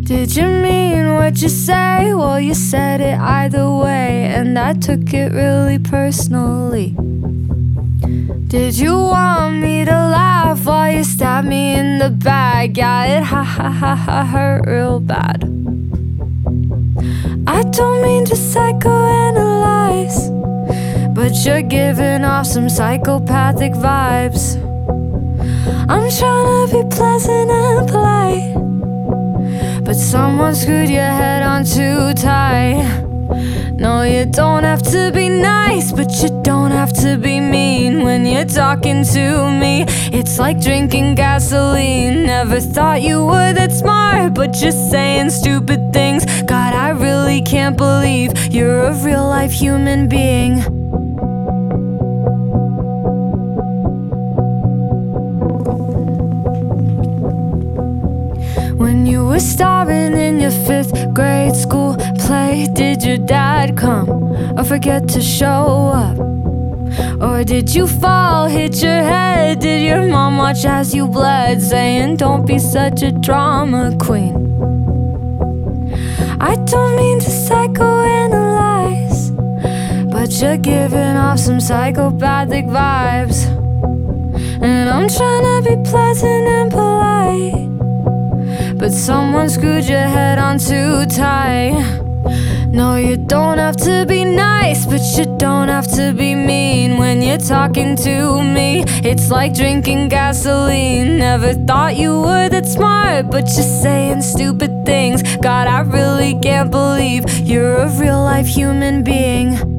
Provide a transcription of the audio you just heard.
Did you mean what you say? Well, you said it either way, and I took it really personally. Did you want me to laugh while you stabbed me in the back? Yeah, it hurt real bad. I don't mean to psychoanalyze, but you're giving off some psychopathic vibes. I'm trying to be pleasant and polite, but someone screwed your head on too tight. No, you don't have to be nice, but you don't have to be mean when you're talking to me. It's like drinking gasoline. Never thought you were that smart, but you're saying stupid things. God, I really can't believe you're a real-life human being. When you were starring in your 5th grade school play, did your dad come or forget to show up? Or did you fall, hit your head? Did your mom watch as you bled, saying don't be such a drama queen? I don't mean to psychoanalyze, but you're giving off some psychopathic vibes. And I'm trying to be pleasant and polite, but someone screwed your head on too tight. No, you don't have to be nice, but you don't have to be mean when you're talking to me. It's like drinking gasoline. Never thought you were that smart, but you're saying stupid things. God, I really can't believe you're a real-life human being.